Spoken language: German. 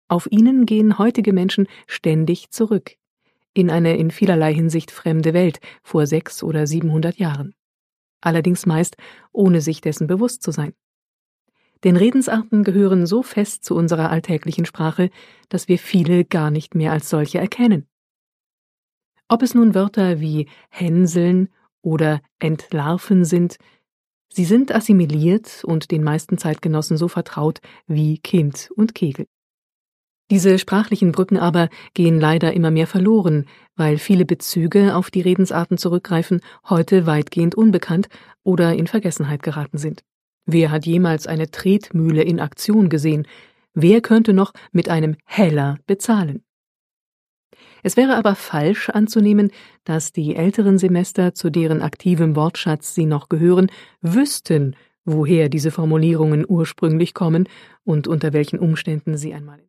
Auf ihnen gehen heutige Menschen ständig zurück, in eine in vielerlei Hinsicht fremde Welt vor 600 oder 700 Jahren. Allerdings meist ohne sich dessen bewusst zu sein. Denn Redensarten gehören so fest zu unserer alltäglichen Sprache, dass wir viele gar nicht mehr als solche erkennen. Ob es nun Wörter wie hänseln oder entlarven sind, sie sind assimiliert und den meisten Zeitgenossen so vertraut wie Kind und Kegel. Diese sprachlichen Brücken aber gehen leider immer mehr verloren, weil viele Bezüge auf die Redensarten zurückgreifen, heute weitgehend unbekannt oder in Vergessenheit geraten sind. Wer hat jemals eine Tretmühle in Aktion gesehen? Wer könnte noch mit einem Heller bezahlen? Es wäre aber falsch anzunehmen, dass die älteren Semester, zu deren aktivem Wortschatz sie noch gehören, wüssten, woher diese Formulierungen ursprünglich kommen und unter welchen Umständen sie einmal